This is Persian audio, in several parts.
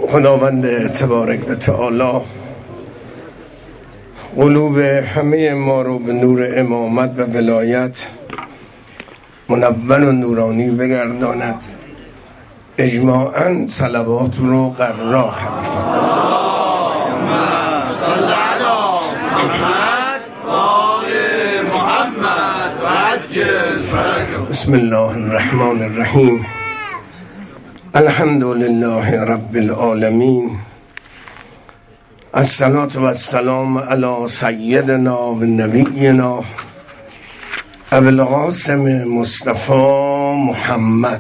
خداوند تبارک و تعالی قلوب همه ما رو به نور امامت و ولایت منور و نورانی بگرداند. اجماعاً صلوات رو قرار خلیفه بسم الله الرحمن الرحیم. الحمد لله رب العالمین. الصلاة و السلام علی سیدنا و نبینا ابو القاسم مصطفی محمد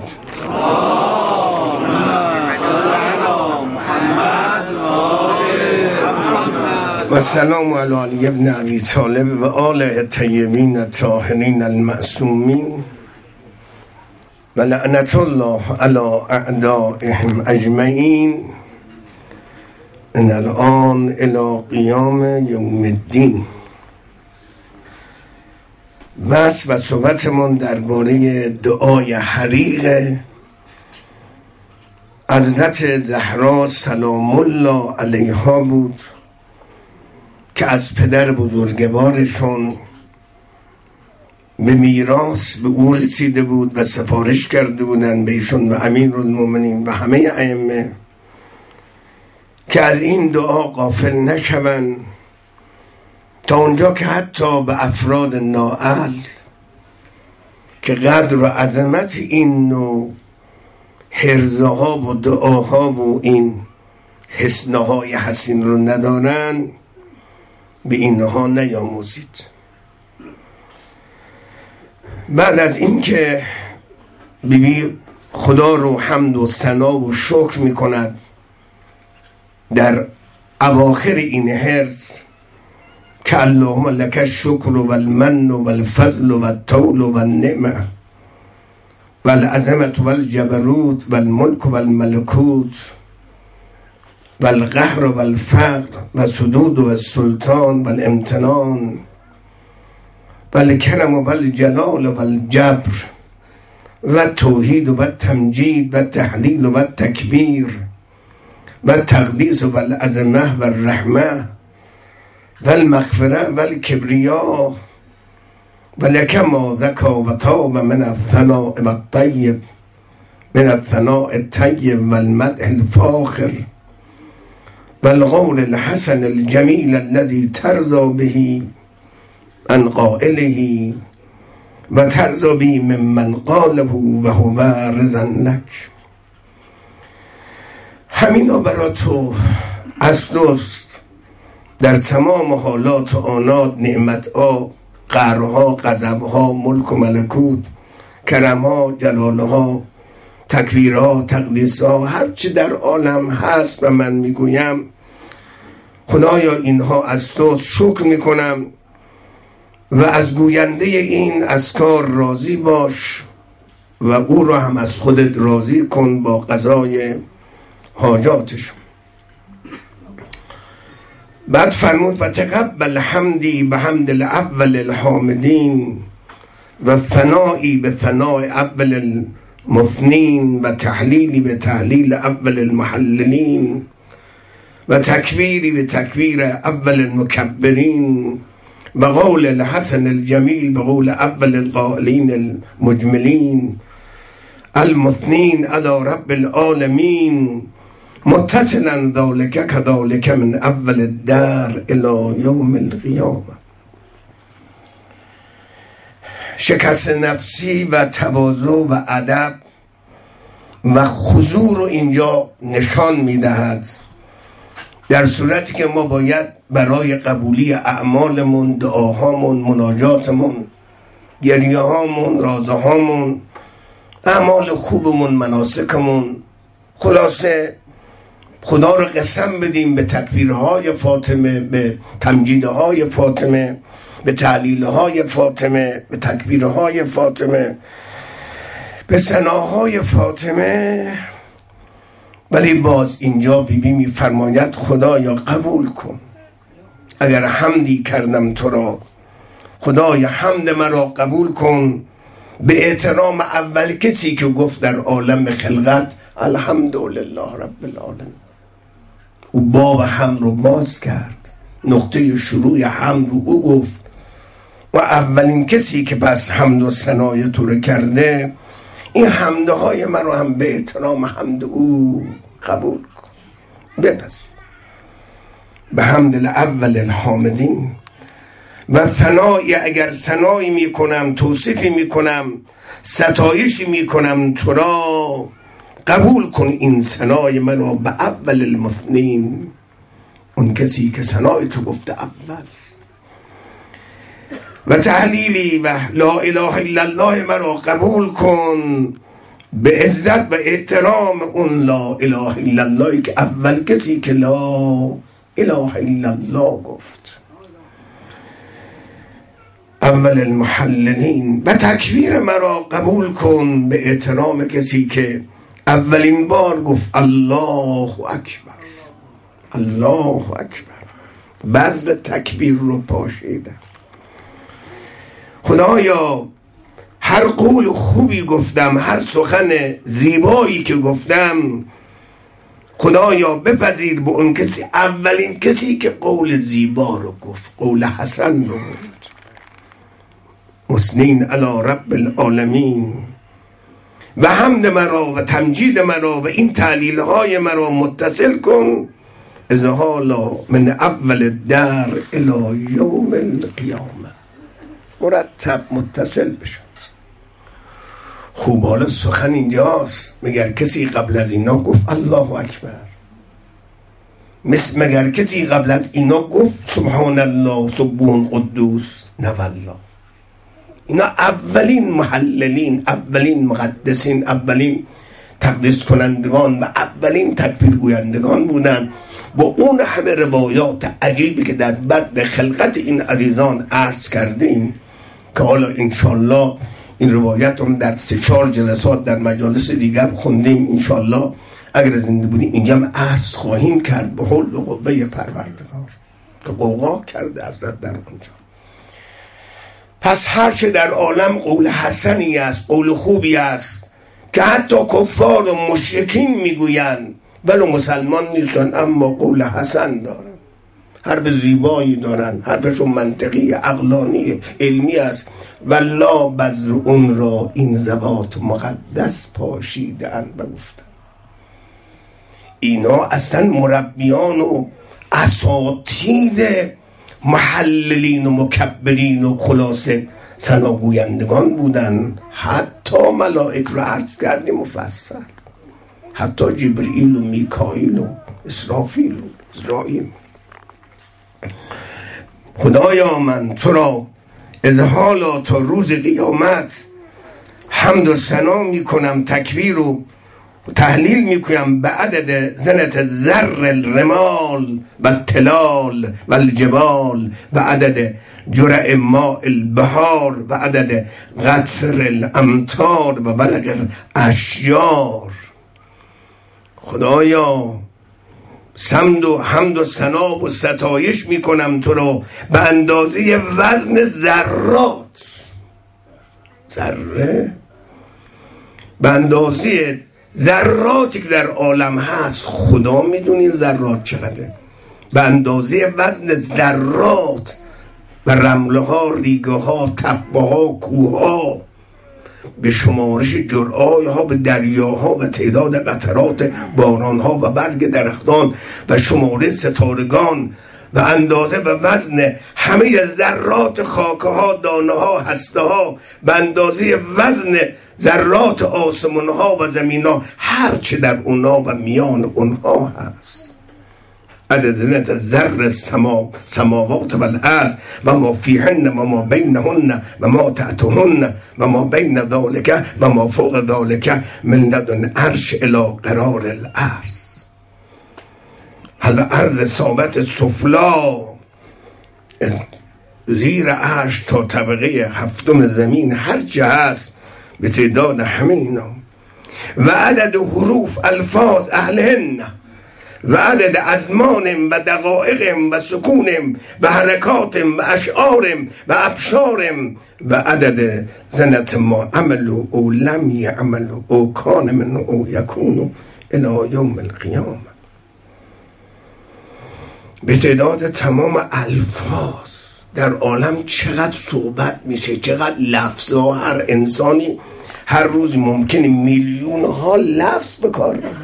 و السلام علی علی ابن ابی طالب و آله الطیبین الطاهرین المعصومین و لعنت الله علی اعدائهم اجمعین ان الان الی قیام یوم الدین. بس و صحبتمون درباره دعای حریق حضرت زهرا سلام الله علیها بود که از پدر بزرگوارشون به میراث به او رسیده بود و سفارش کرده بودن به ایشون و امیرالمومنین و همه ائمه که از این دعا غافل نشوند، تا اونجا که حتی به افراد نااهل که قدر و عظمت این نوع حرزها و دعاها و این حسنهای حسین رو ندارن به اینها نیاموزید. بعد از اینکه بیبی خدا رو حمد و ثنا و شکر میکند در اواخر این حرز که اللهم لک الشکر و المن و الفضل و الطول و النعمه و العظمت و الجبروت و الملک و الملکوت و القهر و الفقر و سدود و السلطان و الامتنان و الکرم و الجلال و الجبر و التوحید و التمجید و التحلیل و التکبیر و التقدیس و العظمه و الرحمه و المغفره و الکبریا و لک ما زکا و طاب من الثناء و الطیب من الثناء الطیب و المدح الفاخر و القول الحسن الجمیل الذي ترضى به عن قائله و ترضى به ممن قاله و هو رضا لک. همینا برا تو از دوست در تمام حالات و آنات، نعمتها، قهرها، غضبها، ملک و ملکوت، کرمها، جلالها، تکبیرها، تقدیسها، هر چی در عالم هست و من میگویم خدایا اینها از تو شکر میکنم و از گوینده این اذکار راضی باش و او را هم از خودت راضی کن با قضای حاجاتشون. بعد فرمود و تقبل حمدی به حمد الاول الحامدین و ثنایی به ثناء اول المثنین و تحلیلی به تحلیل اول المحللین و تکبیری به تکبیر اول المکبرین و قول الحسن الجمیل به قول اول القائلین المجملین المثنین علی رب العالمین متصلا ذالک کذالک من اول الدهر الی یوم القیامه. شکست نفسی و تواضع و ادب و خضوع رو اینجا نشان میدهد، در صورتی که ما باید برای قبولی اعمالمون، دعاهامون، مناجاتمون، گریه‌هامون، رازهامون، اعمال خوبمون، مناسکمون، خلاصه خدا رو قسم بدیم به تکبیرهای فاطمه، به تمجیدهای فاطمه، به تعلیلهای فاطمه، به تکبیرهای فاطمه، به ثناهای فاطمه. ولی باز اینجا بیبی میفرماید خدایا قبول کن، اگر حمدی کردم تو را، خدایا حمد مرا قبول کن به احترام اول کسی که گفت در عالم خلقت الحمدلله رب العالمین. او باب حمد رو باز کرد، نقطه شروع حمد رو او گفت و اولین کسی که پس حمد و ثنای تو رو کرده، این حمدهای من رو هم به احترام حمد او قبول کن، بپذیر. به حمد الاول الحامدین و ثنایی، اگر ثنایی میکنم، توصیفی میکنم، ستایشی میکنم تو را، قبول کن این ثنای من رو به اول المثنین، اون کسی که ثنای تو گفته اول. و تحلیلی و لا اله الا الله من رو قبول کن به عزت و احترام اون لا اله الا الله که اول کسی که لا اله الا الله گفت، اول المحللین. و تکبیر مرا قبول کن به احترام کسی که اولین بار گفت الله اکبر، الله اکبر، بذل تکبیر رو پاشیده. خدایا هر قول خوبی گفتم، هر سخن زیبایی که گفتم، خدایا بپذیر به اون کسی، اولین کسی که قول زیبا رو گفت، قول حسن رو گفت. مثنین علی رب العالمین. و حمد مرا و تمجید مرا و این تعلیل های مرا متصل کن ازحالا من اول در الی یوم القیامه، مرتب متصل بشن. خوب حالا سخن اینجاست، مگر کسی قبل از اینا گفت الله اکبر؟ مگر کسی قبل از اینا گفت سبحان الله سبحان قدوس؟ نه والله. اینا اولین محللین، اولین مقدسین، اولین تقدیس کنندگان و اولین تکبیر گویندگان بودن. با اون همه روایات عجیبی که در بعد خلقت این عزیزان عرض کردیم که حالا انشالله این روایت هم در 3-4 جلسات در مجالس دیگر خوندیم، انشالله اگر زنده بودیم اینجا هم عرض خواهیم کرد به حول و قوه پروردگار که قوقا کرده حضرت در اونجا. پس هرچه در عالم قول حسنی است، قول خوبی است که حتی کفار و مشرکین میگویند ولو مسلمان نیستن اما قول حسن دارن، حرف زیبایی دارن، حرفشون منطقی، عقلانی، علمی است. والله بذر اون را این زبات مقدس پاشیدن و گفتن. اینا اصلا مربیان و اساطیر محللین و مکبرین و خلاصه ثناگویندگان بودن. حتی ملائک رو عرض کردیم مفصل، حتی جبرئیل و میکائیل و اسرافیل و اسرائیل. خدایا من تو را از حالا تا روز قیامت حمد و ثنا میکنم، تکبیر و تحلیل میکنم به عدد زنت ذر الرمال و التلال و الجبال و عدد جرع ماء البحار و عدد قطر الامطار و بلغ الاشیار. خدایا حمد و ثنا و ستایش میکنم تو رو به اندازه وزن ذرات، ذره به اندازه ذراتی که در عالم هست. خدا میدونی ذرات چقدره، به اندازه وزن ذرات و رمله ها، ریگه ها، تپه ها، کوه ها، به شمارش جرعای ها، به دریاها و تعداد قطرات باران ها و برگ درختان و شماره ستارگان و اندازه و وزن همه ذرات خاکه ها، دانه ها، هسته ها، به اندازه وزن ذرات آسمان ها و زمین ها، هرچه در اونها و میان اونها هست. عدد زنت ذر سماوات و الارض و ما فیهن و ما بینهن و ما تحتهن و ما بین ذالک و ما فوق ذالک من لدن عرش الی قرار الارض. حالا ارض ثابت سفلا زیر عرش تا طبقه هفتم زمین هرچه هست به تعداد همه اینا و عدد حروف الفاظ اهلهن و عدد ازمانم و دقائقم و سکونم و حرکاتم و اشعارم و ابشارم و عدد زنت ما عملو او لم یعملو او کان من او یکونو الی یوم القیامه. به تعداد تمام الفاظ در عالم چقدر صحبت میشه، چقدر لفظها. هر انسانی هر روز ممکنه میلیون ها لفظ به کار ببره.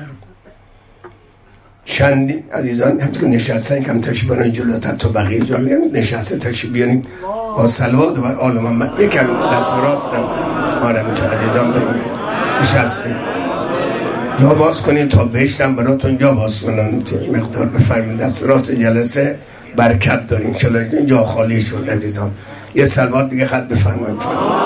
چندین عزیزان هم که نشستن کم تشریف بیارن جلوتر تا بقیه جا نشسته تشریف بیاریم با صلوات و آل محمد. یکم دست راستم آره میتون عزیزان بریم نشستیم جا باز کنید تا بهشتم براتون جا باز کنن. مقدار بفرمید دست راست جلسه برکت دارین چلا جا خالی شد عزیزان. یه صلوات دیگه خط بفرمایید.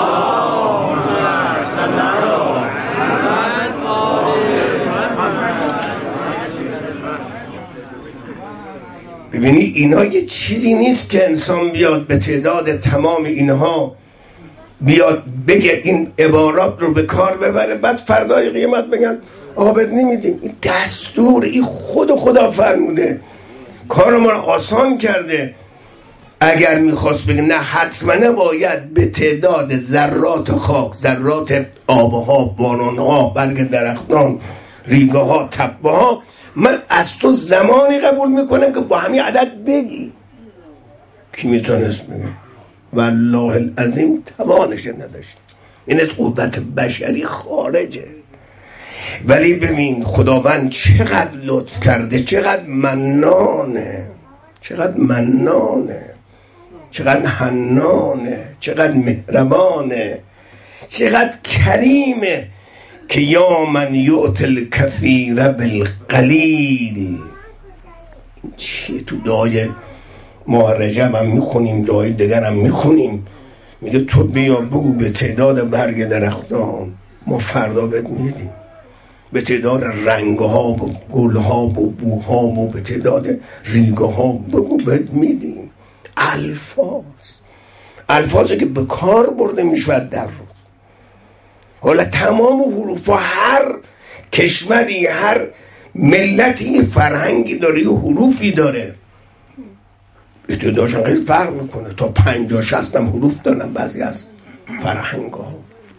ببینی اینا یه چیزی نیست که انسان بیاد به تعداد تمام اینها بیاد بگه این عبارات رو به کار ببره بعد فردای قیامت بگن آبد نمیدیم. این دستور، این خدا فرموده، کار ما رو آسان کرده. اگر میخواست بگه نه حتما باید به تعداد ذرات خاک، ذرات آبها، بارانها، برگ درختان، ریگه ها، تپه ها، من از تو زمانی قبول میکنم که با همین عدد بگی. کی میتونست بگه؟ والله العظیم توانش نداشت. این از قوت بشری خارجه. ولی ببین خداوند چقدر لطف کرده، چقدر منانه، چقدر منانه، چقدر حنانه، چقدر مهربانه، چقدر کریمه که یا من یؤت الکثیر بالقلیل. چیه تو دعای ماه رجب هم میخونیم، دعای دیگر هم میخونیم، میگه تو بیا بگو به تعداد برگ درختان ما فردا بهت میدیم، به تعداد رنگها و گلها و بوها و به تعداد ریگها بگو بهت میدیم. الفاظی که به کار برده میشود در روز. حالا تمام حروف، هر کشوری، هر ملتی فرهنگی داره، یه حروفی داره، ابتداشون خیلی فرق میکنه، تا 50-60 هم حروف دارن بعضی از فرهنگ ها.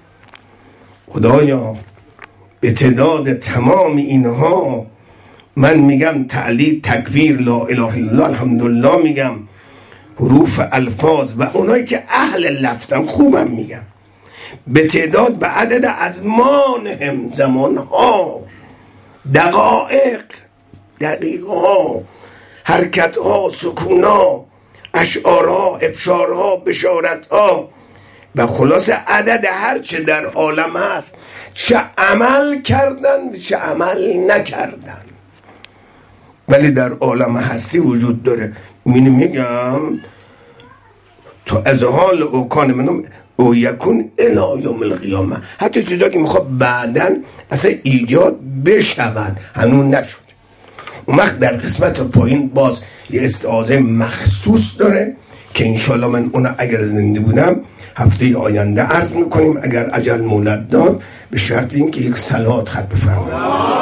خدایا به تعداد تمام اینها من میگم تعلیل، تکبیر، لا اله الا الله، الحمدلله میگم، حروف، الفاظ و اونایی که اهل لفظن خوبم میگم، به تعداد به عدد ازمانهم، زمانها، دقایق، دقیقها، حرکتها، سکونها، اشعارها، ابشارها، بشارتها و خلاص عدد هر چه در عالم هست، چه عمل کردن چه عمل نکردن، ولی در عالم هستی وجود داره. میگم تا از حال اوکان منم او یکون الی یوم القیامه، حتی چیزا که میخواد بعدن اصلا ایجاد بشود هنوز نشد. اون وقت در قسمت پایین باز یه استعاذه مخصوص داره که انشالله من اون اگر زنده بودم هفته آینده عرض میکنیم، اگر اجل مولد داد، به شرط این که یک صلوات خط بفرمایید.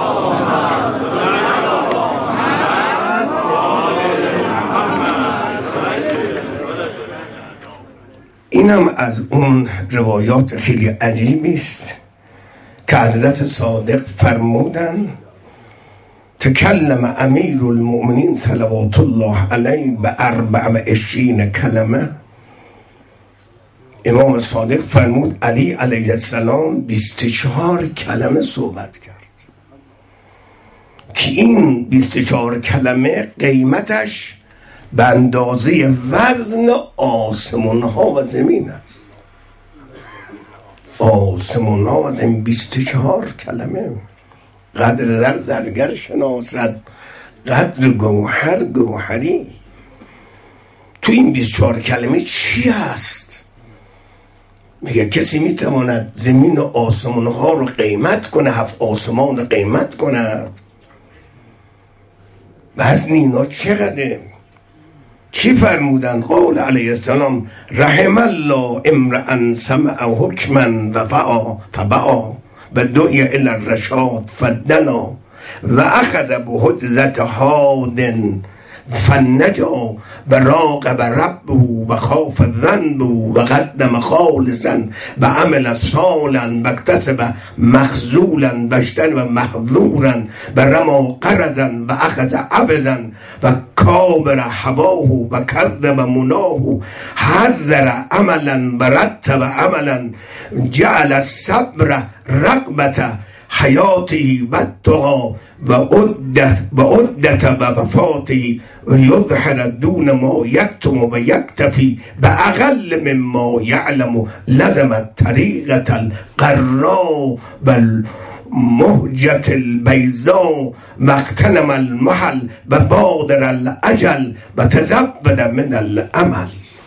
اینم از اون روایات خیلی عجیبی است که حضرت صادق فرمودن تکلم امیر المؤمنین صلوات الله علیه به 24 کلمه. امام صادق فرمود علی علیه السلام 24 کلمه صحبت کرد که این 24 کلمه قیمتش به اندازه وزن آسمان ها و زمین است. آسمان ها و زمین 24 کلمه. قدر زرگر شناسد، قدر گوهر گوهری. تو این 24 کلمه چی هست؟ میگه کسی میتواند زمین و آسمان ها رو قیمت کنه، 7 آسمان رو قیمت کنه؟ وزن اینا چقدره؟ چی فرمودن؟ قول علیه السلام رحم الله امرأ سمع حکما و فبعا و دعی الی الرشاد فدنا و اخذ بحجزت حاد فنجا و راقب ربه و خاف ذنبه و قدم خالصا و عمل صالحا و اکتسب مخذولا و اجتنب محظورا و رما قرضا و اخذ عبدا و کابر هواه و کذب مناه حذر عملا و رتب عملا جعل الصبر رغبت حیاتی و التقی و عدت و وفاتی و یظهر دون ما یکتم و یکتفی به اقل مما یعلم لزم طریقة القراء و مهجة البیضاء مغتنم المحل و بادر الاجل و تزود من العمل.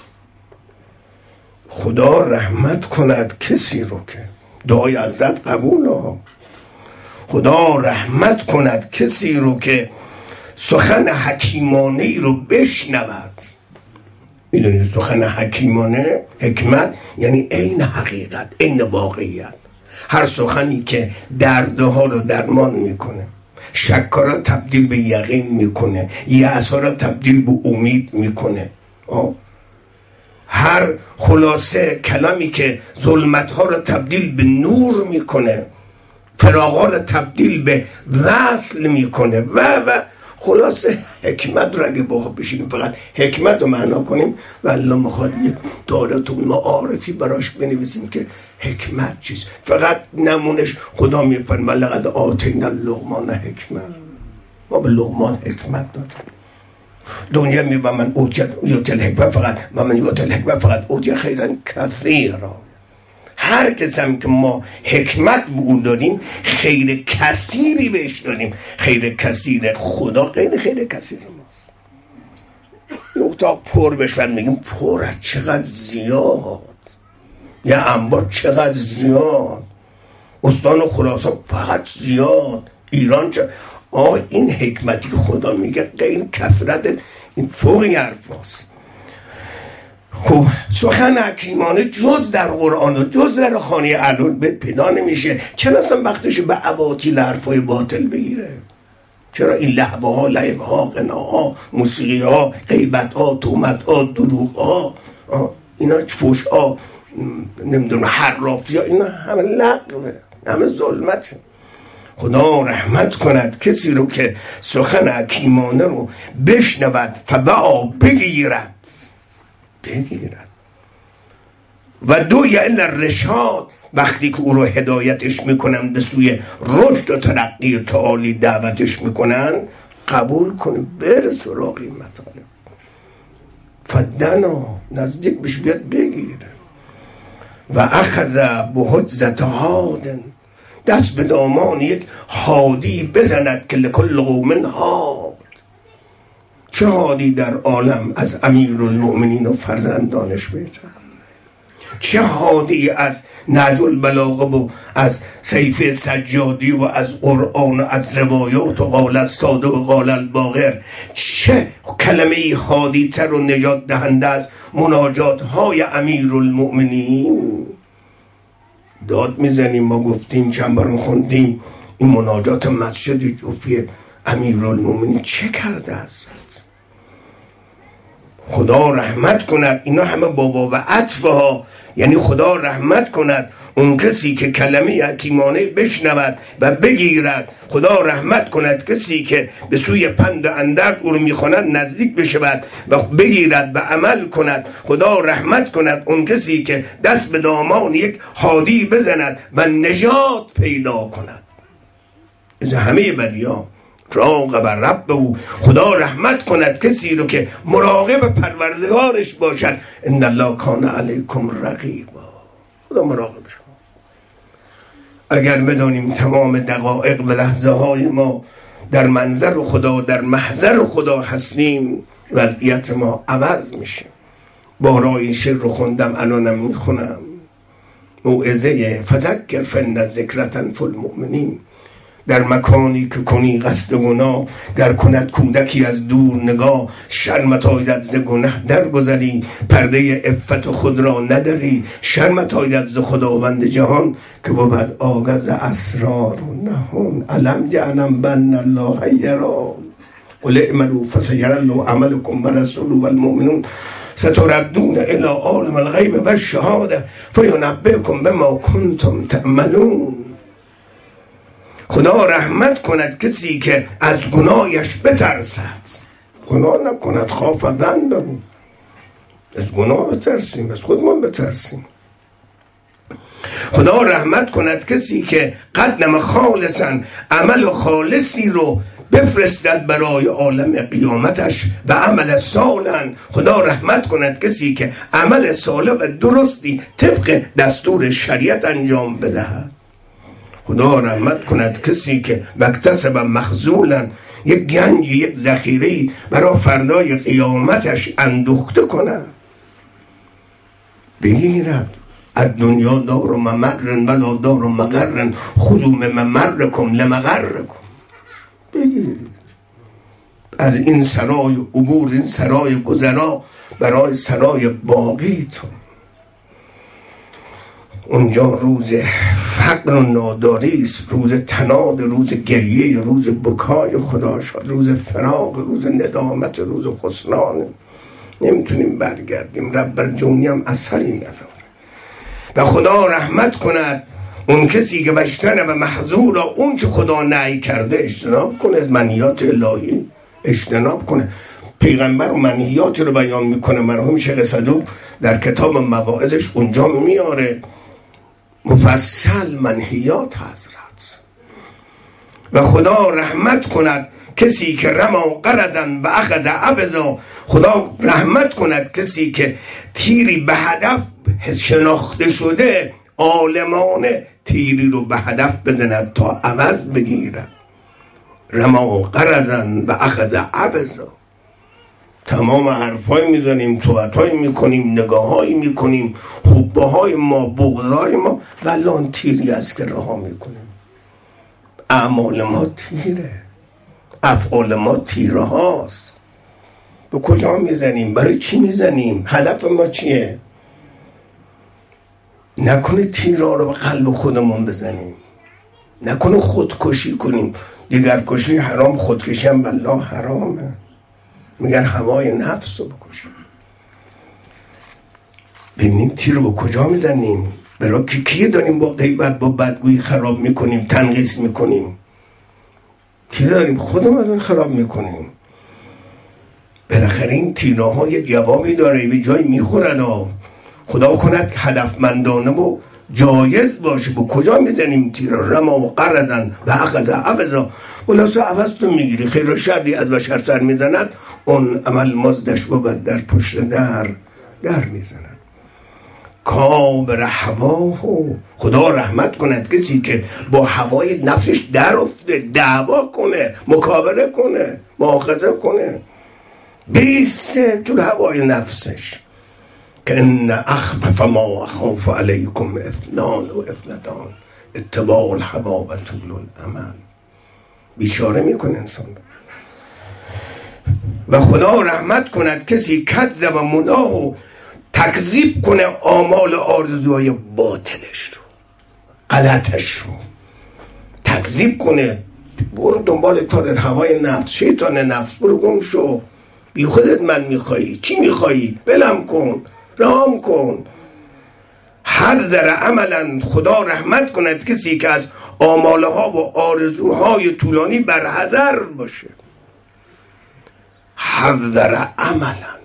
خدا رحمت کند کسی رو که دعای حضرت قبول ها. خدا رحمت کند کسی رو که سخن حکیمانه رو بشنود. میدونید سخن حکیمانه، حکمت یعنی عین حقیقت، عین واقعیت. هر سخنی که دردها رو درمان میکنه، شک‌ها رو تبدیل به یقین میکنه، یأس‌ها رو تبدیل به امید میکنه. هر خلاصه کلامی که ظلمت‌ها رو تبدیل به نور میکنه، فراغ‌ها رو تبدیل به وصل میکنه و خلاصه حکمت رو اگه با بشینیم فقط حکمت رو معنا کنیم و الله میخواد یه دارت و معارفی براش بنویسیم که حکمت چیست. فقط نمونش خدا میفرمه لقد آتینا لقمان حکمت، ما به لقمان حکمت دادیم. دنیا میگه من اوتی الحکمت فقط من اوتی الحکمت فقط اوتی خیرا کثیرا. هر کس هم که ما حکمت به اون دادیم خیر کثیری بهش دادیم. خیر کثیر خدا غیر خیر کثیر ماست. یه اتاق پر بشون میگیم پر از چقدر زیاد، یه انبار چقدر زیاد، استان و خراسان فقط زیاد، ایران این حکمتی که خدا میگه غیر کثرت، این فوقی حرف هاست. خب سخن حکیمانه جز در قرآن و جز در خانه علول پیدا نمیشه. چرا اصلا وقتش به اباطیل حرفای باطل بگیره؟ چرا این لحبه ها، لعب ها، غناها، موسیقی ها، غیبت ها، تهمت ها، دروغ ها، اینا فوش ها، نمیدونم حرافی ها، اینا همه لغوه، همه ظلمته. خدا رحمت کند کسی رو که سخن حکیمانه رو بشنود فبعا بگیرد و دو یعنی رشاد، وقتی که او رو هدایتش میکنن به سوی رشد و ترقی و تعالی دعوتش میکنن قبول کنه، بره سراغ این مطالب، فدنا نزدیک بشه بیاد بگیره. و اخذ به حجزت هادن، دست به دامان یک هادی بزند که لکل قوم هاد. چه هادی در عالم از امیرالمؤمنین و فرزندانش بهتر؟ چه هادی از نهج البلاغه و از سیف سجادی و از قرآن و از روایات و قال الصادق و قال الباقر؟ چه کلمه هادی تر و نجات دهنده از مناجات های امیرالمؤمنین؟ داد میزنیم، ما گفتیم چند بار خوندیم این مناجات مسجد جوفی امیرالمؤمنین چه کرده است. خدا رحمت کند، اینا همه بابا و عطفه ها، یعنی خدا رحمت کند اون کسی که کلمه حکیمانه بشنود و بگیرد. خدا رحمت کند کسی که به سوی پند و اندرز او رو میخواند نزدیک بشود و بگیرد و عمل کند. خدا رحمت کند اون کسی که دست به دامان یک هادی بزند و نجات پیدا کند از همه بدیان. راقب ربه، خدا رحمت کند کسی رو که مراقب پروردگارش باشد. ان الله کان علیکم رقیبا، خدا مراقب شما. اگر بدانیم تمام دقایق و لحظه های ما در منظر خدا، در محضر خدا هستیم، وضعیت ما عوض میشه. بارا این شعر رو خوندم، الانم میخونم، موعظه فذکر فإن الذکر تنفع المؤمنین. در مکانی که کنی قصد گناه، گر کند کودکی از دور نگاه، شرمت آیدت ز گنه در گذری، پرده عفت خود را نداری. شرمت آیدت ز خداوند جهان، که بود آگز اسرار و نهان. علم جعلم بن الله یرا، قل اعملوا فسيرى الله عملكم ورسوله والمؤمنون ستردون الى عالم الغیب و الشهاده فینبئکم بما کنتم تعملون. خدا رحمت کند کسی که از گناهش بترسد، گناه نکند. خافدن داریم، از گناه بترسیم، از خودمان بترسیم. خدا رحمت کند کسی که قدم خالصا، عمل خالصی رو بفرستد برای عالم قیامتش و عمل صالحا. خدا رحمت کند کسی که عمل صالح و درستی طبق دستور شریعت انجام بدهد. خدا رحمت کند کسی که واکتسب مخزولا، یک گنج، یک ذخیره برای فردای قیامتش اندوخته کند، بگیرد. از دنیا دار و ممرن ولا دار و مغرن خذوا من ممرکم لمغرکم. بگیرید از این سرای عبور، این سرای گذرا برای سرای باقیتون. اونجا روز فقر و ناداری است، روز تناد، روز گریه، روز بکای خدا شد، روز فراق، روز ندامت، روز خسران. نمیتونیم برگردیم. رب برجونی هم اثری نداره. و خدا رحمت کند اون کسی که بشتنه و محظور اون که خدا نهی کرده اجتناب کنه، از منهیات الهی اجتناب کنه. پیغمبر و منهیات رو بیان میکنه. مرحوم شیخ صدوق در کتاب مواعظش اونجا میاره مفصل منهیات حضرت. و خدا رحمت کند کسی که رما قردن و اخذ عبزا. خدا رحمت کند کسی که تیری به هدف شناخته شده، عالمانه تیری رو به هدف بزند تا عوض بگیرد. رما قرزن و اخذ عبزا. تمام حرفای میزنیم، توتای میکنیم، نگاهایی میکنیم، حبه های ما، بغضای ما، ولی آن تیری است که رها میکنیم. اعمال ما تیره، افعال ما تیره هاست. به کجا میزنیم؟ برای چی میزنیم؟ هدف ما چیه؟ نکنه تیرها رو به قلب خودمون بزنیم، نکنه خودکشی کنیم. دیگر کشی حرام، خودکشی هم بالله حرامه. میگن هوای نفس رو بکشیم. ببینیم تیر رو به کجا میزنیم؟ برای کیه داریم با غیبت، با بدگویی خراب میکنیم، تنقیص میکنیم؟ کی داریم؟ خودمون خراب میکنیم. بالاخره این تیره های جوابی داره، به جای میخورد. خدا کند هدفمندانه و جایز باشه. به کجا میزنیم تیر؟ رما و قرزن و اخذ عوضا. خلاصه عوض تو میگیری. خیر و شری از بشر سر میزند، اون عمل مزدش بود در پشت در میزند. کابر هواه. خدا رحمت کند کسی که با هوای نفسش در افته، دعوا کنه، مکابره کنه، مؤاخذه کنه، بیسته جور هوای نفسش. که ان اخفف ما اخاف علیکم اثنان و اثنتان اتباع الهوا و طول الامل. بیچاره میکنه انسان. و خدا رحمت کند کسی کذب مناه و تکذیب کنه آمال آرزوهای باطلش رو، غلطش رو تکذیب کنه. برو دنبال تارت هوای نفس، شیطان نفس، برو گم شو. بی خودت من میخوایی، چی میخوایی؟ بلم کن، رام کن. حذر عملا. خدا رحمت کند کسی که از آمالها و آرزوهای طولانی برحذر باشه. حذر عملا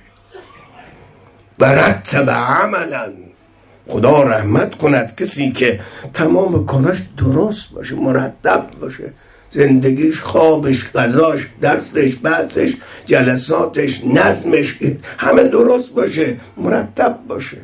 و رتب عملا. خدا رحمت کند کسی که تمام کاراش درست باشه، مرتب باشه. زندگیش، خوابش، غذاش، درسش، بحثش، جلساتش، نظمش، همه درست باشه، مرتب باشه.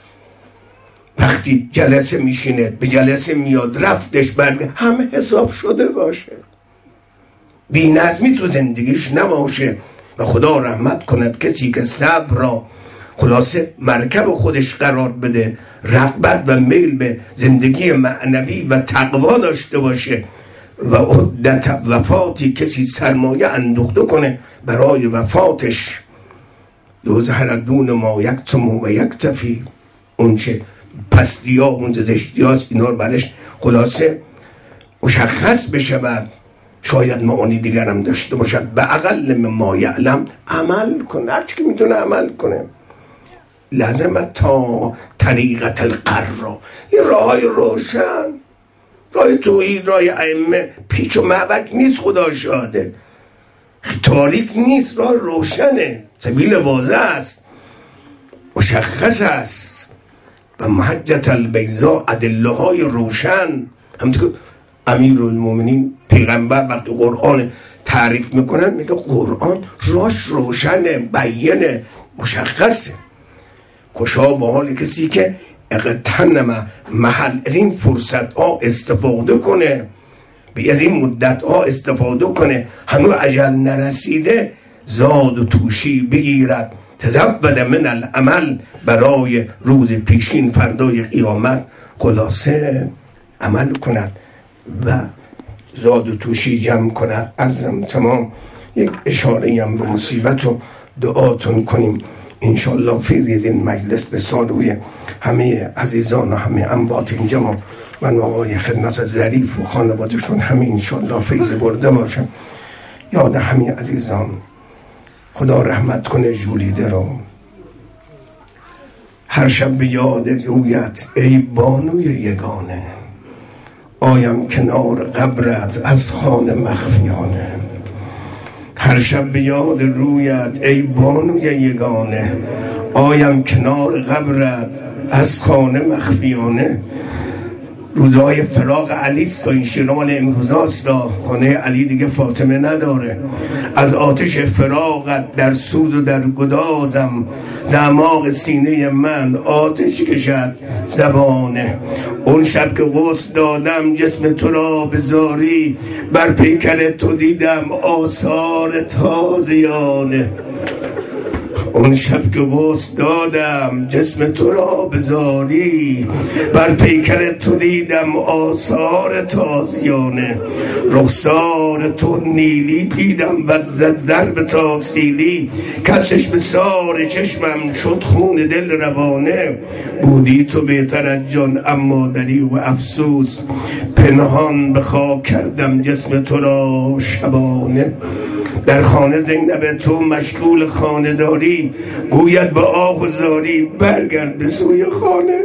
وقتی جلسه میشینه، به جلسه میاد، رفتش برگه، همه حساب شده باشه. بی نظمی تو زندگیش نباشه. و خدا رحمت کند کسی که صبر را خلاصه مرکب خودش قرار بده، رغبت و میل به زندگی معنوی و تقوا داشته باشه. و عدت وفاتی کسی سرمایه اندوخته کنه برای وفاتش. یظهر دون ما یکتم و یکتفی. اون چه پستی ها، اون زشتی هاست، اینا رو برش خلاصه مشخص بشود شاید معانی دیگرم داشته باشد. به اقل ما یعلم عمل کنه، هر چی که میتونه عمل کنه. لازم تا طریقت القرار، یه راه روشن، راه توحید، راه ائمه، پیچ و معوج نیست، خدا شاهده، تاریک نیست، راه روشنه، سبیل واضح است، مشخص است. و محجت البیضاء، ادله های روشن. همونطور که امیرالمومنین پیغمبر وقتی قرآن تعریف میکنن میگه قرآن راش روشنه، بیانه، مشخصه. خوشا به حال کسی که اغتنم محل از این فرصت ها استفاده کنه، از این مدت ها استفاده کنه، هنوز اجل نرسیده، زاد و توشی بگیرد، تزود من العمل، برای روز پیشین فردای قیامت خلاصه عمل کند و زاد و توشی جمع کند. عرضم تمام. یک اشاره هم به مصیبت و دعاتون کنیم انشالله فیضی از این مجلس به سالوی همه عزیزان و همه اموات اینجا، من آقای خدمت ظریف و خانوادشون همه انشالله فیض برده باشم. یاد همه عزیزان خدا رحمت کنه جولیده رو. هر شب به یاد رویت ای بانوی یگانه، آیم کنار قبرت از خانه مخفیانه. هر شب به یاد رویت ای بانوی یگانه، آیم کنار قبرت از خانه مخفیانه. روزهای فراق علی است و این شیران امروزاست، خانه علی دیگه فاطمه نداره. از آتش فراقت در سوز و در گدازم، زماق سینه من آتش کشد زبانه. اون شب که غسل دادم جسم تو را به زاری، بر پیکر تو دیدم آثار تازیانه. اون شب که غسل دادم جسم تو را به زاری، بر پیکر تو دیدم آثار تازیانه. رخسار تو نیلی دیدم و زد ضرب تاسیلی، کز چشم سار چشمم شد خون دل روانه. بودی تو بهتر از جان اما دری و افسوس، پنهان به خاک کردم جسم تو را شبانه. در خانه زینب تو مشغول خانه داری، گوید به آه و زاری برگرد به سوی خانه.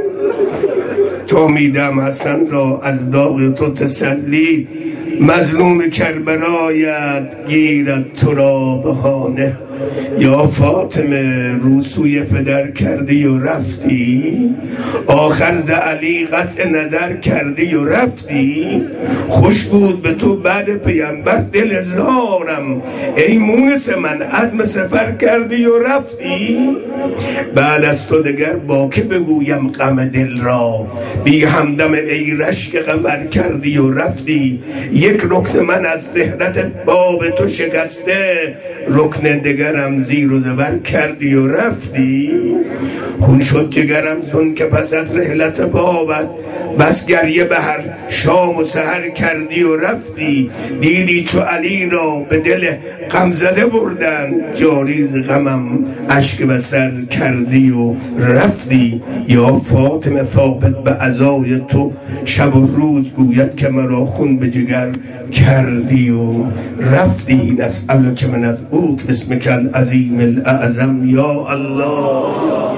تا میدم حسن را از داغ تو تسلی، مظلوم کربلایت گیرد تو را بهانه. یا فاطمه رو سوی پدر کردی و رفتی، آخر ز علی قطع نظر کردی و رفتی. خوش بود به تو بعد پیامبر دل زارم، ای مونس من عزم سفر کردی و رفتی. بعد از تو دگر با که بگویم غم دل را، بی همدم ای رشک قمر کردی و رفتی. یک رکن من از رحلت باب تو شکسته، رکن دگرم زیر و زبر کردی و رفتی. خون شد جگرم زن که پس از رحلت بابت، بس گریه به هر شام و سحر کردی و رفتی. دیدی چو علی را به دل غم زده بردن، جاری ز غمم اشک به سر کردی و رفتی. یا فاطمه ثابت به عزای تو شب و روز گوید که مرا خون به جگر کردی و رفتی. نسألک من ادعوک باسمک العظیم الاعظم یا الله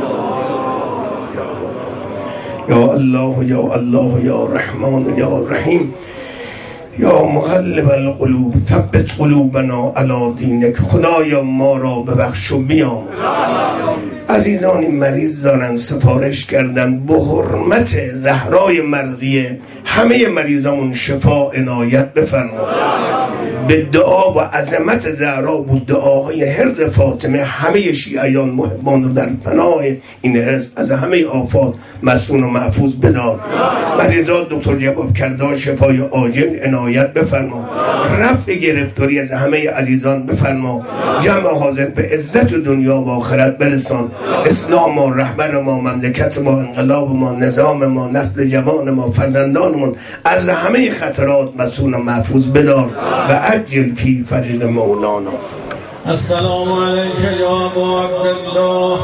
یا الله یا الله یا رحمان یا رحیم یا مقلب القلوب ثبت قلوبنا علی دینک. خدایا ما را ببخش و بیامرز. عزیزانی مریض دارن سفارش کردن به حرمت زهرای مرضیه، همه مریضامون شفا عنایت بفرما. به دعا و عظمت زهرا بود دعاهای حرز فاطمه همه شیعیان محبان رو در پناه این حرز از همه آفات مسون و محفوظ بدار. مریضات دکتر جواب کردار شفای عاجل عنایت بفرما. رفع گرفتاری از همه عزیزان بفرما. جمع حاضر به عزت دنیا و آخرت برسان. اسلام ما، رهبر ما، مملکت ما، انقلاب ما، نظام ما، نسل جوان ما، فرزندانمون از همه خطرات مسون و محفوظ بدار و عجل فی فرج مولانا. السلام علیک یا ابا عبدالله.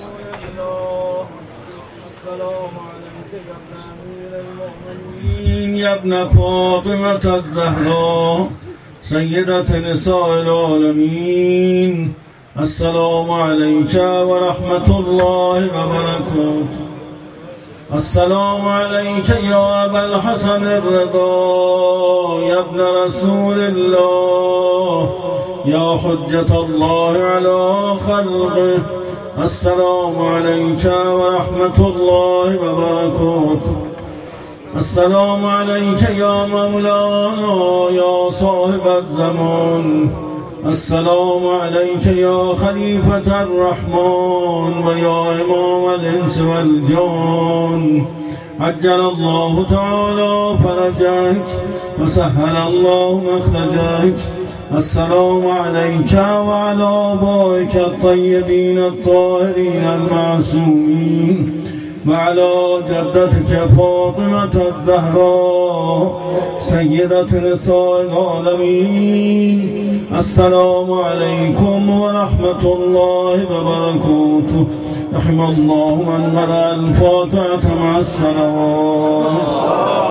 السلام علیک یا امیر المؤمنین. يا ابن فاطمة الزهراء سيدة نساء العالمين، السلام عليك ورحمة الله وبركاته. السلام عليك يا أبا الحسن الرضا يا ابن رسول الله يا حجة الله على خلقه. السلام عليك ورحمة الله وبركاته. السلام عليك يا مولانا يا صاحب الزمان. السلام عليك يا خليفة الرحمن ويا إمام الإنس والجن، عجل الله تعالى فرجك وسهل الله مخرجك. السلام عليك وعلى آبائك الطيبين الطاهرين المعصومين، وعلى جدتك فاطمة الزهراء سيدة نساء العالمين. السلام عليكم ورحمة الله وبركاته. رحم الله من قرأ الفاتحة مع الصلوات.